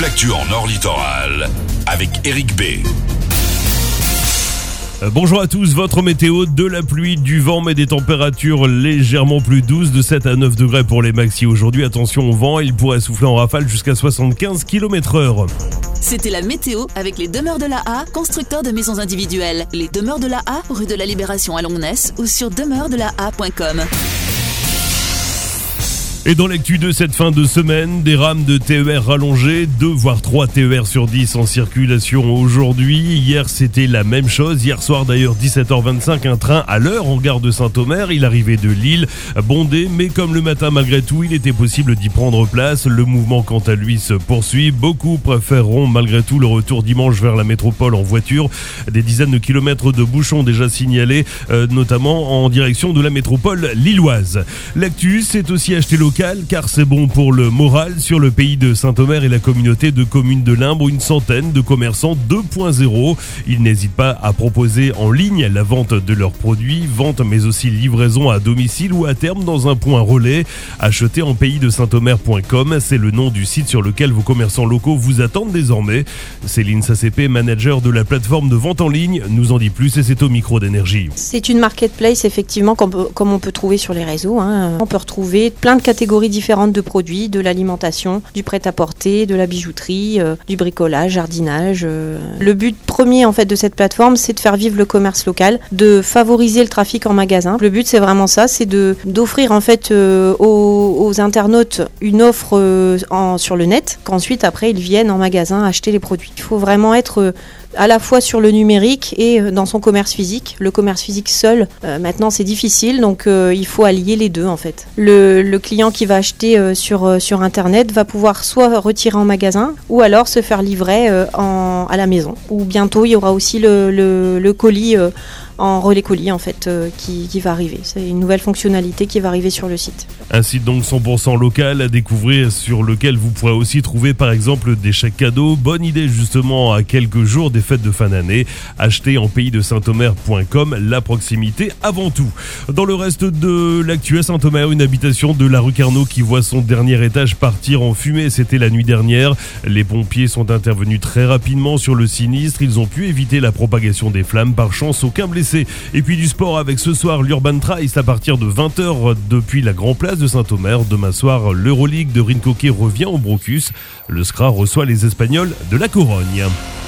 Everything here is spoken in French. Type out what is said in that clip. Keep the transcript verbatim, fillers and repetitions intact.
l'actu en Nord Littoral avec Eric B. Bonjour à tous, votre météo, de la pluie, du vent mais des températures légèrement plus douces, de sept à neuf degrés pour les maxi aujourd'hui. Attention au vent, il pourrait souffler en rafale jusqu'à soixante-quinze kilomètres heure. C'était la météo avec les Demeures de la A, constructeurs de maisons individuelles. Les Demeures de la A, rue de la Libération à Longnes ou sur demeures de la a point com. Et dans l'actu de cette fin de semaine, des rames de T E R rallongées, deux voire trois T E R sur dix en circulation aujourd'hui. Hier, c'était la même chose. Hier soir d'ailleurs, dix-sept heures vingt-cinq, un train à l'heure en gare de Saint-Omer. Il arrivait de Lille, bondé, mais comme le matin malgré tout, il était possible d'y prendre place. Le mouvement quant à lui se poursuit. Beaucoup préféreront malgré tout le retour dimanche vers la métropole en voiture. Des dizaines de kilomètres de bouchons déjà signalés, euh, notamment en direction de la métropole lilloise. L'actu, c'est aussi acheter local car c'est bon pour le moral. Sur le pays de Saint-Omer et la communauté de communes de Limbre, une centaine de commerçants deux point zéro. Ils n'hésitent pas à proposer en ligne la vente de leurs produits, vente mais aussi livraison à domicile ou à terme dans un point relais. Acheter en pays de saint omer point com, c'est le nom du site sur lequel vos commerçants locaux vous attendent désormais. Céline Sassépé, manager de la plateforme de vente en ligne, nous en dit plus et c'est au micro d'Énergie. C'est une marketplace effectivement comme, comme on peut trouver sur les réseaux. Hein. On peut retrouver plein de catégories différentes de produits, de l'alimentation, du prêt-à-porter, de la bijouterie, euh, du bricolage, jardinage. Euh. Le but premier en fait de cette plateforme, c'est de faire vivre le commerce local, de favoriser le trafic en magasin. Le but, c'est vraiment ça, c'est de d'offrir en fait euh, aux, aux internautes une offre euh, en, sur le net, qu'ensuite après ils viennent en magasin acheter les produits. Il faut vraiment être euh, à la fois sur le numérique et dans son commerce physique. Le commerce physique seul, euh, maintenant c'est difficile, donc euh, il faut allier les deux en fait. Le, le client qui va acheter euh, sur, euh, sur internet va pouvoir soit retirer en magasin ou alors se faire livrer euh, en, à la maison. Ou bientôt il y aura aussi le, le, le colis euh, en relais colis en fait euh, qui, qui va arriver. C'est une nouvelle fonctionnalité qui va arriver sur le site. Un site donc cent pour cent local à découvrir sur lequel vous pourrez aussi trouver par exemple des chèques cadeaux. Bonne idée justement à quelques jours des fêtes de fin d'année. Achetez en pays de saint omer point com, la proximité avant tout. Dans le reste de l'actu à Saint-Omer, une habitation de la rue Carnot qui voit son dernier étage partir en fumée. C'était la nuit dernière. Les pompiers sont intervenus très rapidement sur le sinistre. Ils ont pu éviter la propagation des flammes. Par chance, aucun blessé. Et puis du sport avec ce soir l'Urban Trice à partir de vingt heures depuis la Grand Place de Saint-Omer. Demain soir, l'Euroleague de Rincoquet revient au Brocus. Le S C R A reçoit les Espagnols de la Corogne.